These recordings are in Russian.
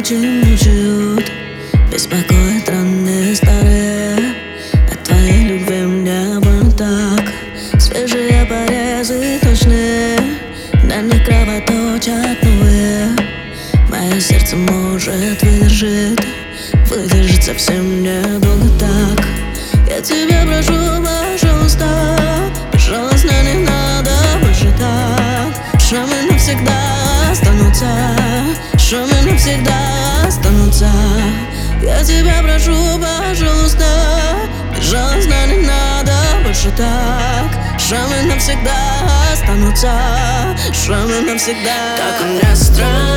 ночи мучают, беспокоят раны старые. От твоей любви мне больно так. Свежие порезы точные, на них кровоточат новые. Мое сердце может выдержит совсем недолго так. Я тебя прошу, пожалуйста, пожалуйста, не надо больше так. Шрамы навсегда останутся, шрамы навсегда останутся. Я тебя прошу, пожалуйста, пожалуйста, не надо больше так. Шрамы навсегда останутся, шрамы навсегда. Как у меня страх.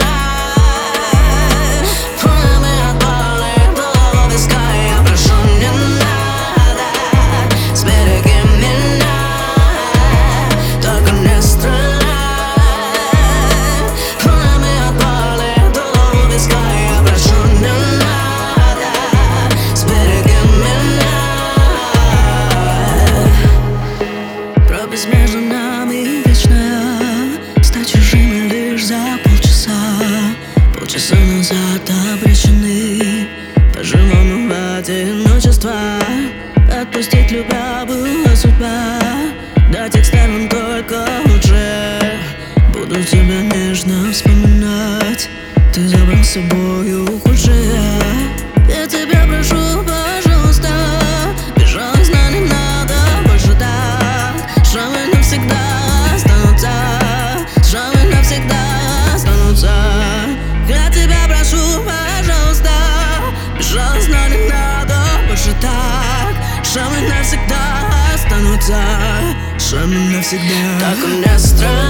Между нами вечная, стать чужими лишь за полчаса. Полчаса назад обречены по-живому в одиночество. Отпустить любя была судьба, дать экстерном только лучше. Буду тебя нежно вспоминать, ты забрал с собою худшее. Я тебя прошу, пожалуйста, пожалуйста, не надо больше так. Шрамы навсегда останутся, шрамы навсегда останутся. Я тебя прошу, пожалуйста, пожалуйста, не надо больше так. Шрамы навсегда останутся, шрамы навсегда. Так у меня страх.